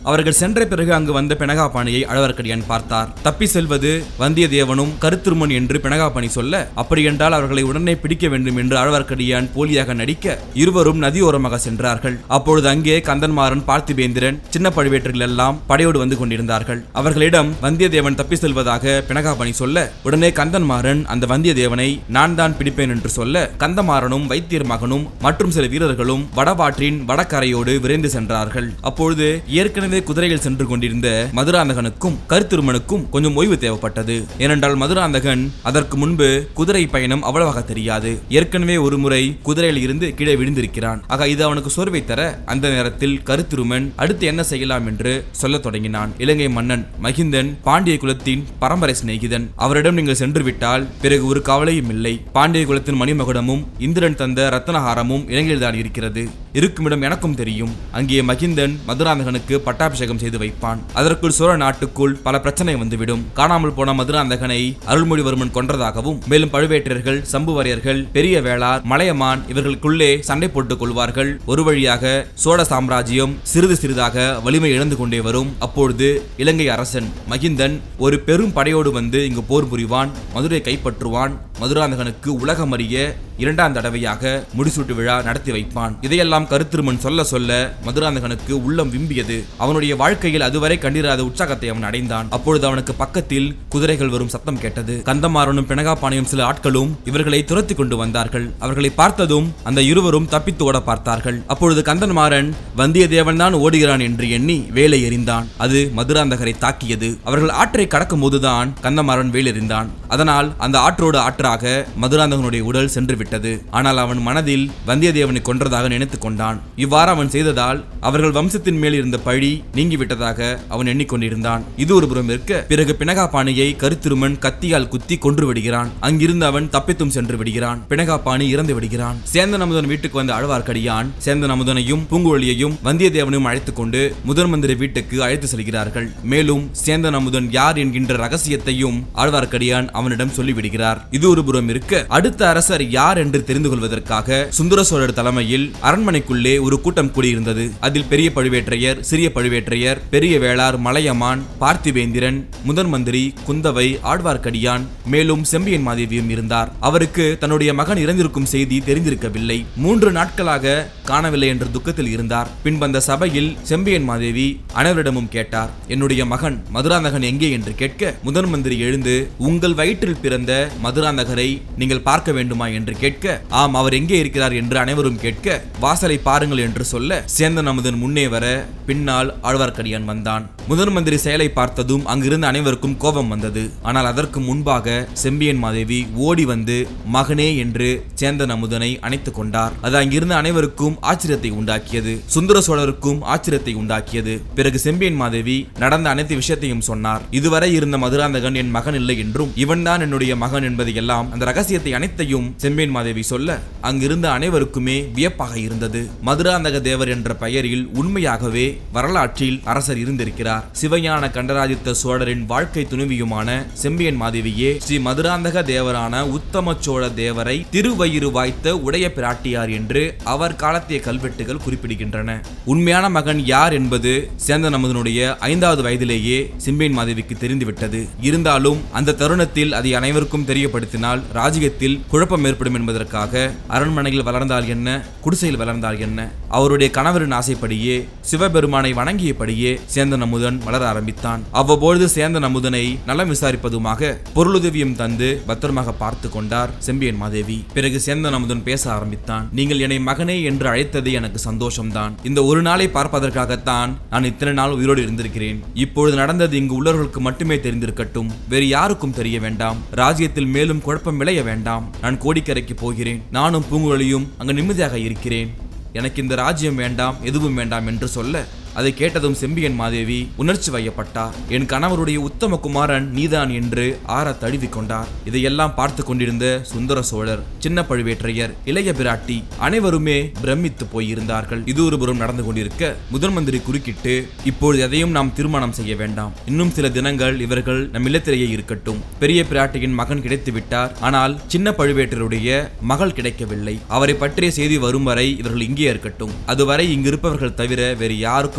அவர்கள் சென்ற பிறகு அங்கு வந்த பிணகாபாணியை ஆழ்வார்க்கடியான் பார்த்தார். தப்பி செல்வது வந்தியத்தேவனும் கருத்திருமன் என்று பிணகாபாணி சொல்ல, அப்படியென்றால் அவர்களை உடனே பிடிக்க வேண்டும் என்று ஆழ்வார்க்கடியான் போலியாக நடிக்க இருவரும் நதியோரமாக சென்றார்கள். அப்பொழுது அங்கே கந்தன்மாறன், பார்த்திபேந்திரன், சின்ன பழுவேற்றர்கள் எல்லாம் படையோடு வந்து கொண்டிருந்தார்கள். அவர்களிடம் வந்தியத்தேவன் தப்பி செல்வதாக பிணகாபாணி சொல்ல, உடனே கந்தன்மாறன் அந்த வந்தியத்தேவனை நான் தான் பிடிப்பேன் என்று சொல்ல, கந்தமாறனும் வைத்தியர் மகனும் மற்றும் சில வீரர்களும் வடபாற்றின் வடகரையோடு விரைந்து சென்றார்கள். அப்பொழுது ஏற்கனவே குதிரையில் சென்று கொண்டிருந்த மதுராந்தகனுக்கும் கருத்திருமனுக்கும் கொஞ்சம் ஓய்வு தேவைப்பட்டது. ஏனென்றால் மதுராந்தகன் அதற்கு முன்பு குதிரை பயணம் அவ்வளவாக தெரியாது. ஏற்கனவே ஒரு முறை குதிரையில் இருந்து கீழே விழுந்திருக்கிறான். ஆக இது அவனுக்கு சோர்வை தர அந்த நேரத்தில் கருத்திருமன் அடுத்து என்ன செய்யலாம் என்று சொல்ல தொடங்கினான். இலங்கை மன்னன் மகிந்தன் பாண்டிய குலத்தின் பரம்பரை சிநேகிதன். அவரிடம் நீங்கள் சென்று விட்டால் பிறகு ஒரு கவலையும் இல்லை. பாண்டிய குலத்தின் மணிமகுடமும் இந்திரன் தந்த ரத்னஹாரமும் இலங்கையில் தான் இருக்கிறது. இருக்குமிடம் எனக்கும் தெரியும். அங்கே மகிந்தன் மதுராந்தகனுக்கு பட்டாபிஷேகம் செய்து வைப்பான். அதற்குள் சோழ நாட்டுக்குள் பல பிரச்சனை வந்துவிடும். காணாமல் போன மதுராந்தகனை அருள்மொழிவர்மன் கொன்றதாகவும், மேலும் பழுவேட்டரர்கள், சம்புவரையர்கள், பெரிய வேளார், மலையமான் இவர்களுக்குள்ளே சண்டை போட்டுக் கொள்வார்கள். ஒரு வழியாக சோழ சாம்ராஜ்யம் சிறிது சிறிதாக வலிமை இழந்து கொண்டே வரும். அப்பொழுது இலங்கை அரசன் மகிந்தன் ஒரு பெரும் படையோடு வந்து இங்கு போர் புரிவான். மதுரை கைப்பற்றுவான். மதுராந்தகனுக்கு உலகம் அறிய இரண்டாம் தடவையாக முடிசூட்டு விழா நடத்தி வைப்பான். இதையெல்லாம் கருத்திருமன் சொல்ல சொல்ல மதுராந்தகனுக்கு உள்ளம் விம்பியது. அவனுடைய வாழ்க்கையில் அதுவரை கண்டிராத உற்சாகத்தை அவன் அடைந்தான். அப்பொழுது அவனுக்கு பக்கத்தில் குதிரைகள் வரும் சத்தம் கேட்டது. கந்தமாறனும் பிணகாபாணியும் சில ஆட்களும் இவர்களை துரத்தி கொண்டு வந்தார்கள். அவர்களை பார்த்ததும் அந்த இருவரும் தப்பித்து ஓட பார்த்தார்கள். அப்பொழுது கந்தன்மாறன் வந்தியத்தேவன் தான் ஓடுகிறான் என்று எண்ணி வேலை எறிந்தான். அது மதுராந்தகரை தாக்கியது. அவர்கள் ஆற்றை கடக்கும் போதுதான் கந்தமாறன் வேல் எறிந்தான். அதனால் அந்த ஆற்றோடு ஆற்றாக மதுராந்தகனுடைய உடல் சென்று விட்டது. ஆனால் அவன் மனதில் வந்தியத்தேவனை கொன்றதாக நினைத்துக் கொண்டான். இவ்வாறு அவன் செய்ததால் அவர்கள் வம்சத்தின் மேல் இருந்த பழி நீங்கிவிட்டதாக அவன் எண்ணிக்கொண்டிருந்தான். இது ஒரு புறம் இருக்க, பிறகு பிணகாபாணியை கருத்திருமன் கத்தியால் குத்தி கொன்று விடுகிறான். அங்கிருந்து அவன் தப்பித்தும் சென்று விடுகிறான். பிணகாபாணி இறந்து விடுகிறான். சேந்தன் அமுதன் வீட்டுக்கு வந்த ஆழ்வார்க்கடியான் சேந்தன் அமுதனையும் பூங்குழலியையும் வந்தியத்தேவனையும் அழைத்துக் கொண்டு முதன் மந்திரி வீட்டுக்கு அழைத்து செல்கிறார்கள். மேலும் சேந்தன் அமுதன் யார் என்கின்ற ரகசியத்தையும் ஆழ்வார்க்கடியான் அவனிடம் சொல்லிவிடுகிறார். இது ஒரு புறம் இருக்க, அடுத்த அரசர் யார் என்று தெரிந்து கொள்வதற்காக சுந்தர சோழர் தலைமையில் அரண்மனைக்குள்ளே ஒரு கூட்டம் கூடியிருந்தது. அதில் பெரிய பழுவேற்றையர், சிறிய பழுவேற்றையர், பெரிய வேளார், மலையமான், பார்த்திபேந்திரன், முதன் மந்திரி, குந்தவை, ஆழ்வார்க்கடியான், மேலும் செம்பியன் மாதேவியும் இருந்தார். அவருக்கு தன்னுடைய மகன் இறந்திருக்கும் செய்தி தெரிந்திருக்கவில்லை. 3 நாட்களாக காணவில்லை என்ற துக்கத்தில் இருந்தார். பின்பந்த சபையில் செம்பியன் மாதேவி அனைவரிடமும் கேட்டார், என்னுடைய மகன் மதுராந்தகன் எங்கே என்று கேட்க, முதன் மந்திரி எழுந்து, உங்கள் வயிற்றில் பிறந்த மதுராந்தகரை நீங்கள் பார்க்க வேண்டுமா என்று கேட்க, ஆம், அவர் எங்கே இருக்கிறார் என்று அனைவரும் கேட்க, வாசலை பாருங்கள் என்று சொல்ல சேந்தன் அமுதன் முன்னே வர பின்னால் ஆழ்வார்க்கடியான் வந்தான். முதன் மந்திரி செயலை பார்த்ததும் அங்கிருந்த அனைவருக்கும் கோபம் வந்தது. ஆனால் அதற்கு முன்பாக செம்பியன் மாதேவி ஓடி வந்து மகனே என்று சேந்தன் அமுதனை அணைத்துக் கொண்டார். அது அங்கிருந்த அனைவருக்கும் ஆச்சரியத்தை உண்டாக்கியது. சுந்தர சோழருக்கும் ஆச்சரியத்தை உண்டாக்கியது. பிறகு செம்பியன் மாதேவி நடந்த அனைத்து விஷயத்தையும் சொன்னார். இதுவரை இருந்த மதுராந்தகன் என் மகன் இல்லை என்றும் இவன் தான் என்னுடைய மகன் என்பதையெல்லாம் அந்த ரகசியத்தை அனைத்தையும் செம்பியன் மாதேவி சொல்ல அங்கிருந்த அனைவருக்குமே வியப்பாக இருந்தது. மதுராந்தக தேவர் என்ற பெயரில் உண்மையாகவே வரலாற்றில் அரசர் இருந்திருக்கிறார். சிவஞான கண்டராதித்த சோழரின் வாழ்க்கை துணைவியுமான செம்பியன் மாதேவியே ஸ்ரீ மதுராந்தக தேவரான உத்தம சோழ தேவரை திருவயிறு வாய்த்த உடைய பிராட்டியார் என்று அவர் காலத்திய கல்வெட்டுகள் குறிப்பிடுகின்றன. உண்மையான மகன் யார் என்பது சேந்தன் அமுதனுடைய 5வது வயதிலேயே செம்பியன் மாதேவிக்கு தெரிந்துவிட்டது. இருந்தாலும் அந்த தருணத்தில் அதை அனைவருக்கும் தெரியப்படுத்தினால் ராஜ்யத்தில் குழப்பம் ஏற்படும் என்பதற்காக அரண்மனையில் வளர்ந்தால் என்ன, குடிசையில் வளர்ந்தால் என்ன, அவருடைய கணவரின் ஆசைப்படியே சிவபெருமானை வணங்கியபடியே சேந்தன் அமுதன் வளர ஆரம்பித்தான். அவ்வப்பொழுது சேந்தன் அமுதனை நலம் விசாரிப்பதுமாக பொருளுதவியும் தந்து பத்திரமாக பார்த்து கொண்டார் செம்பியன் மாதேவி. பிறகு சேந்தன் அமுதன் பேச ஆரம்பித்தான். நீங்கள் என்னை மகனே என்று அழைத்தது எனக்கு சந்தோஷம்தான். இந்த ஒரு நாளை பார்ப்பதற்காகத்தான் நான் இத்தனை நாள் உயிரோடு இருந்திருக்கிறேன். இப்பொழுது நடந்தது இங்கு உள்ளவர்களுக்கு மட்டுமே தெரிந்திருக்கட்டும். வேறு யாருக்கும் தெரிய வேண்டாம். ராஜ்யத்தில் மேலும் குழப்பம் விளைய வேண்டாம். நான் கோடிக்கரைக்கு போகிறேன். நானும் பூங்குழலியும் அங்கு நிம்மதியாக இருக்கிறேன். எனக்கு இந்த ராஜ்யம் வேண்டாம், எதுவும் வேண்டாம் என்று சொல்ல அதை கேட்டதும் செம்பியன் மாதேவி உணர்ச்சி வயப்பட்டார். என் கணவருடைய உத்தம குமாரன் நீதான் என்று ஆற தழுவி கொண்டார். இதையெல்லாம் பார்த்து கொண்டிருந்த சுந்தர சோழர், சின்ன பழுவேற்றையர், இளைய பிராட்டி அனைவருமே பிரமித்து போயிருந்தார்கள். இது ஒரு புறம் நடந்து கொண்டிருக்க முதன் மந்திரி குறுக்கிட்டு, இப்பொழுது எதையும் நாம் திருமணம் செய்ய வேண்டாம். இன்னும் சில தினங்கள் இவர்கள் நம் இல்லத்திலேயே இருக்கட்டும். பெரிய பிராட்டியின் மகன் கிடைத்து விட்டார். ஆனால் சின்ன பழுவேற்றருடைய மகள் கிடைக்கவில்லை. அவரை பற்றிய செய்தி வரும் வரை இவர்கள் இங்கே இருக்கட்டும். அதுவரை இங்கு இருப்பவர்கள் தவிர வேறு யாருக்கும்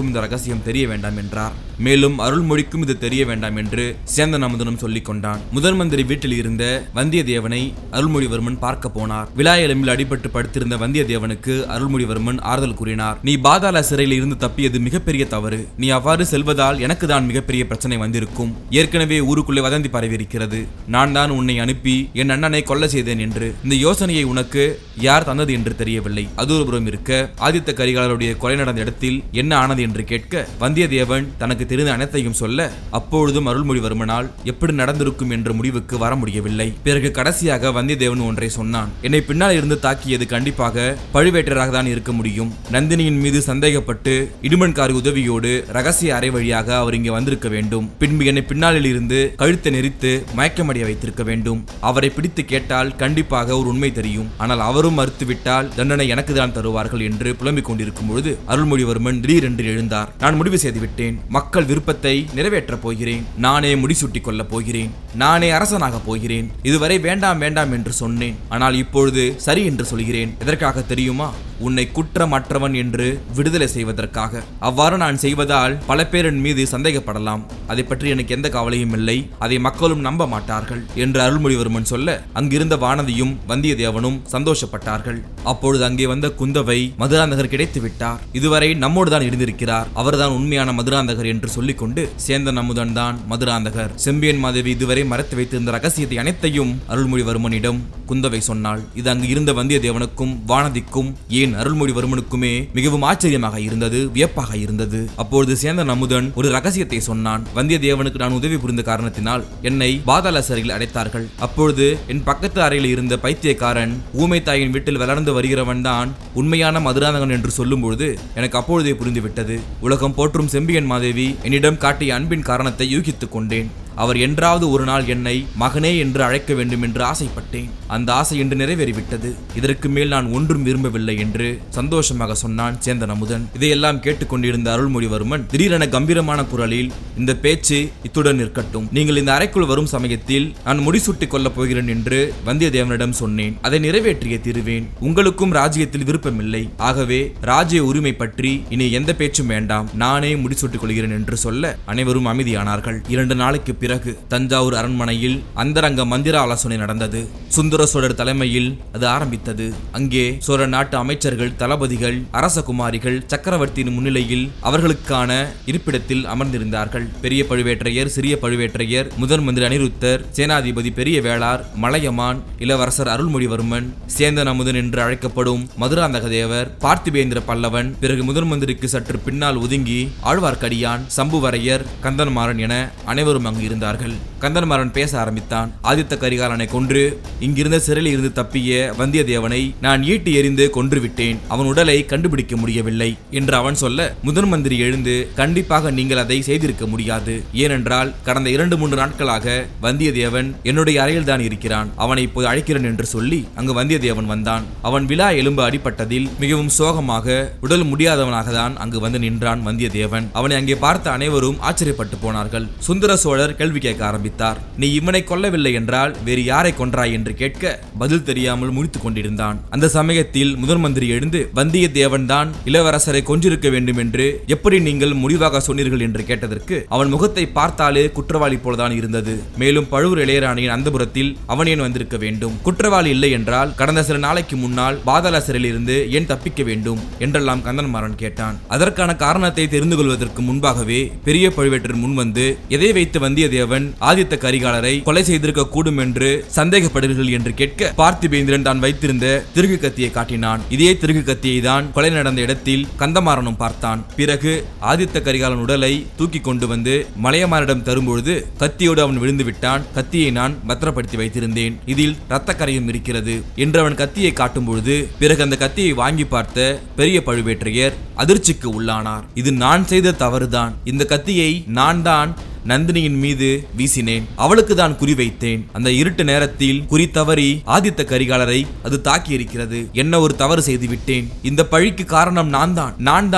யாருக்கும் இந்த ரகசியம் தெரிய வேண்டாம் என்றார். மேலும் அருள்மொழிக்கும் இது தெரிய வேண்டாம் என்று சேந்தன் அமுதனும் சொல்லிக் கொண்டான். முதன் மந்திரி வீட்டில் இருந்த வந்தியத்தேவனை அருள்மொழிவர்மன் பார்க்க போனார். விழா எலும்பில் அடிபட்டு படுத்திருந்த வந்தியத்தேவனுக்கு அருள்மொழிவர்மன் ஆறுதல் கூறினார். நீ பாதாள சிறையில் இருந்து தப்பியது மிகப்பெரிய தவறு. நீ அவ்வாறு செல்வதால் எனக்கு தான் மிகப்பெரிய பிரச்சனை வந்திருக்கும். ஏற்கனவே ஊருக்குள்ளே வதந்தி பரவியிருக்கிறது. நான் தான் உன்னை அனுப்பி என் அண்ணனை கொல்ல செய்தேன் என்று. இந்த யோசனையை உனக்கு யார் தந்தது என்று தெரியவில்லை. அதூர்புறம் இருக்க ஆதித்த கரிகாலருடைய கொலை நடந்த இடத்தில் என்ன ஆனது என்று கேட்க வந்தியத்தேவன் தனக்கு தெரிந்த அனைத்தையும் சொல்ல அப்பொழுதும் அருள்மொழிவர்மனால் எப்படி நடந்திருக்கும் என்ற முடிவுக்கு வர முடியவில்லை. பிறகு கடைசியாக வந்தியத்தேவன் ஒன்றை சொன்னான். என்னை பின்னால் இருந்து தாக்கியது கண்டிப்பாக பழுவேட்டராக தான் இருக்க முடியும். நந்தினியின் மீது சந்தேகப்பட்டு இடுமன்காரி உதவியோடு ரகசிய அறை வழியாக அவர் இங்கே வந்திருக்க வேண்டும். பின்பு என்னை பின்னாளில் இருந்து கழுத்தை நெரித்து மயக்கமடைய வைத்திருக்க வேண்டும். அவரை பிடித்து கேட்டால் கண்டிப்பாக ஒரு உண்மை தெரியும். ஆனால் அவரும் மறுத்துவிட்டால் தண்டனை எனக்கு தான் தருவார்கள் என்று புலம்பிக் கொண்டிருக்கும் பொழுது அருள்மொழிவர்மன் திடீரென்று எழுந்தார். நான் முடிவு செய்துவிட்டேன். மக்கள் விருப்பத்தை நிறைவேற்றப் போகிறேன். நானே முடிசூட்டிக் கொள்ளப் போகிறேன். நானே அரசனாக போகிறேன். இதுவரை வேண்டாம் வேண்டாம் என்று சொன்னேன். ஆனால் இப்பொழுது சரி என்று சொல்கிறேன். எதற்காக தெரியுமா? உன்னை குற்றமற்றவன் என்று விடுதலை செய்வதற்காக. அவ்வாறு நான் செய்வதால் பல பேர் என் மீது சந்தேகப்படலாம். அதை பற்றி எனக்கு எந்த கவலையும் இல்லை. அதை மக்களும் நம்ப மாட்டார்கள் என்று அருள்மொழிவர்மன் சொல்ல அங்கிருந்த வானதியும் வந்தியத்தேவனும் சந்தோஷப்பட்டார்கள். அப்பொழுது அங்கே வந்த குந்தவை மதுராந்தகர் கிடைத்து விட்டார். இதுவரை நம்மோடுதான் இருந்திருக்கிறார். அவர்தான் உண்மையான மதுராந்தகர் என்று சொல்லிக்கொண்டு சேந்தன் அமுதன் தான் மதுராந்தகர். செம்பியன் மாதேவி இதுவரை மறைத்து வைத்திருந்த ரகசியத்தை அனைத்தையும் அருள்மொழிவர்மனிடம் குந்தவை சொன்னாள். இது அங்கு இருந்த வந்தியத்தேவனுக்கும் வானதிக்கும் ஏன் அருள்மொழிவர்மனுக்குமே மிகவும் ஆச்சரியமாக இருந்தது, வியப்பாக இருந்தது. அப்பொழுது சேந்தன் அமுதன் ஒரு ரகசியத்தை சொன்னான். வந்தியத்தேவனுக்கு நான் உதவி புரிந்த காரணத்தினால் என்னை பாதாள சிறையில் அடைத்தார்கள். அப்பொழுது என் பக்கத்து அறையில் இருந்த பைத்தியக்காரன் ஊமை தாயின் வீட்டில் வளர்ந்து வருகிறவன் தான் உண்மையான மதுராந்தகன் என்று சொல்லும் பொழுது எனக்கு அப்பொழுதே புரிந்துவிட்டது. உலகம் போற்றும் செம்பியன் மாதேவி என்னிடம் காட்டிய அன்பின் காரணத்தை யூகித்துக் கொண்டேன். அவர் என்றாவது ஒரு நாள் என்னை மகனே என்று அழைக்க வேண்டும் என்று ஆசைப்பட்டேன். அந்த ஆசை இன்று நிறைவேறிவிட்டது. இதற்கு மேல் நான் ஒன்றும் விரும்பவில்லை என்று சந்தோஷமாக சொன்னான் சேந்தன் அமுதன். இதையெல்லாம் கேட்டுக்கொண்டிருந்த அருள்மொழிவர்மன் திடீரென கம்பீரமான குரலில், இந்த பேச்சு இத்துடன் நிற்கட்டும். நீங்கள் இந்த அறைக்குள் வரும் சமயத்தில் நான் முடிசூட்டிக் கொள்ளப் போகிறேன் என்று வந்தியத்தேவனிடம் சொன்னேன். அதை நிறைவேற்றிய தீருவேன். உங்களுக்கும் ராஜ்யத்தில் விருப்பமில்லை. ஆகவே ராஜ்ய உரிமை பற்றி இனி எந்த பேச்சும் வேண்டாம். நானே முடிசூட்டிக் கொள்கிறேன் என்று சொல்ல அனைவரும் அமைதியானார்கள். 2 நாளைக்கு பிறகு தஞ்சாவூர் அரண்மனையில் அந்தரங்க மந்திர ஆலோசனை நடந்தது. சுந்தர சோழர் தலைமையில் அது ஆரம்பித்தது. அங்கே சோழ நாட்டு அமைச்சர்கள், தளபதிகள், அரசகுமாரிகள் சக்கரவர்த்தியின் முன்னிலையில் அவர்களுக்கான இருப்பிடத்தில் அமர்ந்திருந்தார்கள். பெரிய பழுவேற்றையர், சிறிய பழுவேற்றையர், முதன் மந்திரி அனிருத்தர், சேனாதிபதி பெரிய வேளார், மலையமான், இளவரசர் அருள்மொழிவர்மன், சேந்தன் அமுதன் என்று அழைக்கப்படும் மதுராந்தக தேவர், பார்த்திபேந்திர பல்லவன், பிறகு முதன் மந்திரிக்கு சற்று பின்னால் ஒதுங்கி ஆழ்வார்க்கடியான், சம்புவரையர், கந்தன்மாறன் என அனைவரும் அங்கு இருந்தார்கள். கந்தன்மாறன் பேச ஆரம்பித்தான். ஆதித்த கரிகாலனை கொன்று இங்கிருந்த சிறையில் இருந்து தப்பிய வந்தியத்தேவனை நான் ஈட்டி எறிந்து கொன்றுவிட்டேன். அவன் உடலை கண்டுபிடிக்க முடியவில்லை என்று அவன் சொல்ல முதன் மந்திரி எழுந்து, கண்டிப்பாக நீங்கள் அதை செய்திருக்க முடியாது. ஏனென்றால் கடந்த 2-3 நாட்களாக வந்தியத்தேவன் என்னுடைய அறையில் தான் இருக்கிறான். அவனை இப்போது அழைக்கிறேன் என்று சொல்லி அங்கு வந்தியத்தேவன் வந்தான். அவன் விழா எலும்பு அடிபட்டதில் மிகவும் சோகமாக உடல் முடியாதவனாக தான் அங்கு வந்து நின்றான் வந்தியத்தேவன். அவனை அங்கே பார்த்த அனைவரும் ஆச்சரியப்பட்டு போனார்கள். சுந்தர சோழர் கேள்வி கேட்க ஆரம்பித்தார். நீ இவனை கொல்லவில்லை என்றால் வேறு யாரை கொன்றாய் என்று கேட்க பதில் தெரியாமல் முடித்துக் கொண்டிருந்தான். அந்த சமயத்தில் முதன் மந்திரி எழுந்து, வந்தியத்தேவன் தான் இளவரசரை கொன்றிருக்க வேண்டும் என்று எப்படி நீங்கள் முடிவாக சொன்னீர்கள் என்று கேட்டதற்கு அவன் முகத்தை பார்த்தாலே குற்றவாளி போலதான் இருந்தது. மேலும் பழுவூர் இளையராணியின் அந்தபுரத்தில் அவன் ஏன் வந்திருக்க வேண்டும்? குற்றவாளி இல்லை என்றால் கடந்த சில நாளைக்கு முன்னால் பாதாள சிறையில் இருந்து ஏன் தப்பிக்க வேண்டும் என்றெல்லாம் கந்தன்மாறன் கேட்டான். அதற்கான காரணத்தை தெரிந்து கொள்வதற்கு முன்பாகவே பெரிய பழுவேட்டர் முன்வந்து, எதை வைத்து வந்தியத்தேவன் ஆதித்த கரிகாலரை கொலை செய்திருக்க கூடும் என்று சந்தேகப்படுகிறீர்கள் என்று கேட்க பார்த்திபேந்திரன் தான் வைத்திருந்த திருகு கத்தியை காட்டினான். இதே திருகு கத்தியை தான் கொலை நடந்த இடத்தில் கந்தமாறனும் பார்த்தான். பிறகு ஆதித்த கரிகாலன் உடலை தூக்கி கொண்டு வந்து மலையமானிடம் தரும்பொழுது கத்தியோடு அவன் விழுந்து விட்டான். கத்தியை நான் பத்திரப்படுத்தி வைத்திருந்தேன். இதில் இரத்த கரையும் இருக்கிறது என்று அவன் கத்தியை காட்டும் பொழுது பிறகு அந்த கத்தியை வாங்கி பார்த்த பெரிய பழுவேற்றையர் அதிர்ச்சிக்கு உள்ளானார். இது நான் செய்த தவறுதான். இந்த கத்தியை நான் தான் நந்தினியின் மீது வீசினேன். அவளுக்கு தான் குறிவைத்தேன். அந்த இருட்டு நேரத்தில் குறி தவறி ஆதித்த கரிகாலரை அது தாக்கி இருக்கிறது. என்ன ஒரு தவறு செய்து விட்டேன். இந்த பழிக்கு காரணம் நான் தான்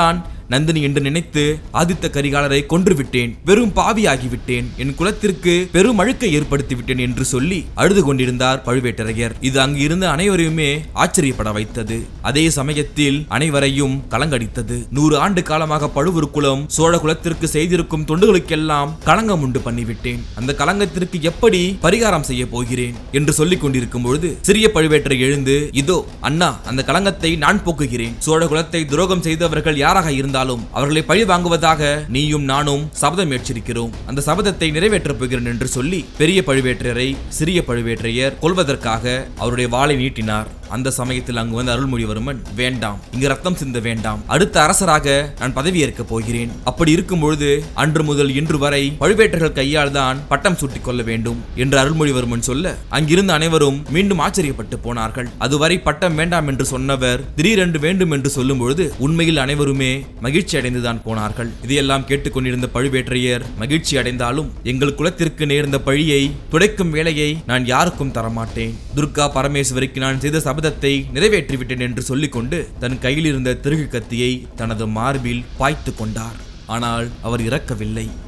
நந்தினி என்று நினைத்து ஆதித்த கரிகாலரை கொன்றுவிட்டேன், வெறும் பாவியாகிவிட்டேன், என் குலத்திற்கு பெரும் அழுக்கை ஏற்படுத்திவிட்டேன் என்று சொல்லி அழுது கொண்டிருந்தார் பழுவேட்டரையர். இது அங்கு இருந்த அனைவரையுமே ஆச்சரியப்பட வைத்தது. அதே சமயத்தில் அனைவரையும் கலங்கடித்தது. 100 ஆண்டு காலமாக பழுவூர் குலம் சோழ குலத்திற்கு செய்திருக்கும் தொண்டுகளுக்கெல்லாம் களங்கம் உண்டு பண்ணிவிட்டேன். அந்த களங்கத்திற்கு எப்படி பரிகாரம் செய்ய போகிறேன் என்று சொல்லிக் கொண்டிருக்கும் பொழுது சிறிய பழுவேட்டரை எழுந்து, இதோ அண்ணா, அந்த களங்கத்தை நான் போக்குகிறேன். சோழ குலத்தை துரோகம் செய்தவர்கள் யாராக இருந்தாலும் அவர்களை பழி வாங்குவதாக நீயும் நானும் சபதம் ஏற்றிருக்கிறோம். அந்த சபதத்தை நிறைவேற்றப் போகிறேன் என்று சொல்லி பெரிய பழுவேட்டரையரை சிறிய பழுவேட்டரையர் கொல்வதற்காக அவருடைய வாளை நீட்டினார். அந்த சமயத்தில் அங்கு வந்த அருள்மொழிவர்மன், வேண்டாம், இங்கு ரத்தம் சிந்த வேண்டாம், அடுத்த அரசராக நான் பதவியேற்க போகிறேன். அப்படி இருக்கும் பொழுது அன்று முதல் இன்று வரை பழுவேட்டர்கள் கையால் தான் பட்டம் சூட்டிக் கொள்ள வேண்டும் என்று அருள்மொழிவர்மன் சொல்ல அங்கிருந்த அனைவரும் மீண்டும் ஆச்சரியப்பட்டு போனார்கள். அதுவரை பட்டம் வேண்டாம் என்று சொன்னவர் திடீரென்று வேண்டும் என்று சொல்லும் பொழுது உண்மையில் அனைவருமே மகிழ்ச்சி அடைந்துதான் போனார்கள். இதையெல்லாம் கேட்டுக்கொண்டிருந்த பழுவேட்டரையர் மகிழ்ச்சி அடைந்தாலும், எங்கள் குலத்திற்கு நேர்ந்த பழியை துடைக்கும் வேலையை நான் யாருக்கும் தரமாட்டேன். துர்கா பரமேஸ்வரிக்கு நான் செய்த சபதத்தை நிறைவேற்றிவிட்டேன் என்று சொல்லிக்கொண்டு தன் கையில் இருந்த திருகு கத்தியை தனது மார்பில் பாய்த்து கொண்டார். ஆனால் அவர் இறக்கவில்லை.